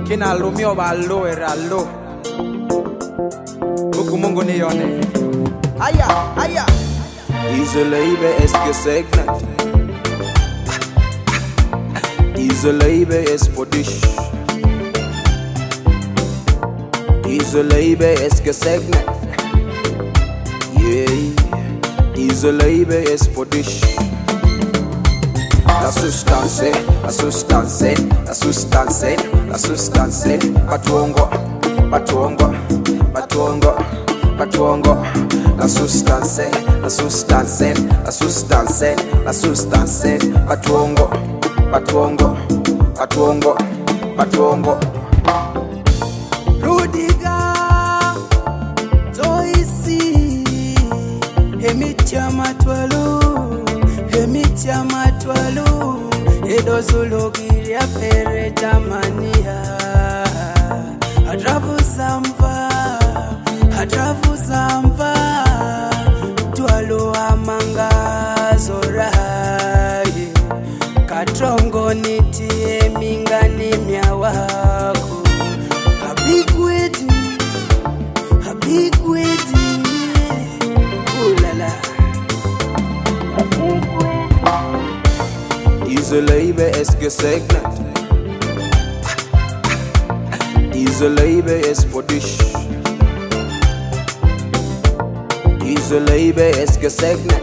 Kina lumio balo eralo Buku mungu nione Aya Isolebe eske segnet Isolebe espodish Isolebe eske segnet Yeah Isolebe espodish La sustanze Patuongo La sustanze Patuongo Rudiga Toisi Hemitia matwalu Edozologiria peretamania Hadrafu samva Twalo amanga zorai Katrongo nitie mingani mya wako Habigwedi Ulala Isolebe eske segnet Isolebe espodish Isolebe eske segnet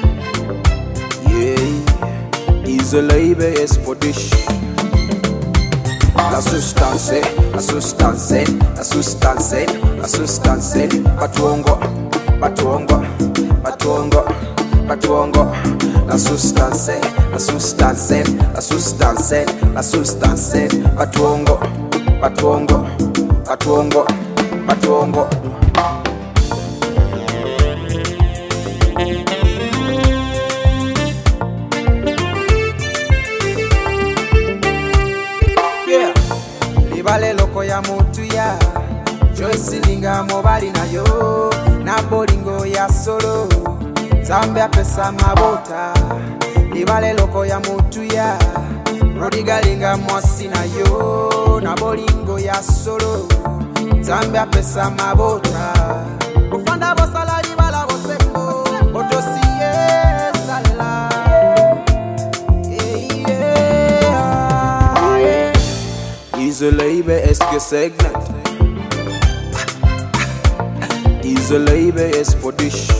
Yeah Isolebe espodish La sustanze Patuongo La sustanze Patuongo Yeah Libale loko ya mutu ya Joyce linga mobali na yo Na bolingo ya solo Zambia pesa mabota Libale loko ya mutu ya Rodiga linga mwasi na yo Na bolingo ya solo Zambia pesa mabota Ufanda bosala libala bosembo Otosiye salela Isolebe eske segnet Isolebe espodish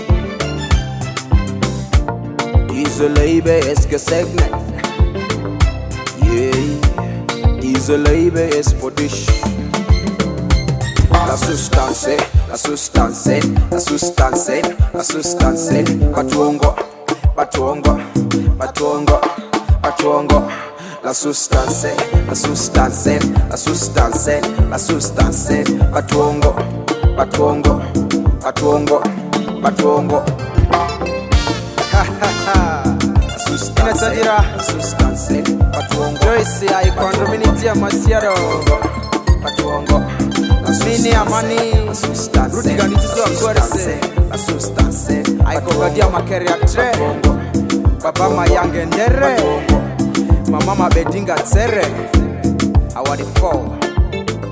Isolebe eske segnet Yeah Isolebe espodish La sustanze Patuongo La sustanze Patuongo Inasadira Joyce aikondominiti ya masiaro Patuongo Mini amani Rudiga nitizo akwarese Aikogadia makere ya tre Baba mayange ndere Mama mabedinga tsere Awadi 4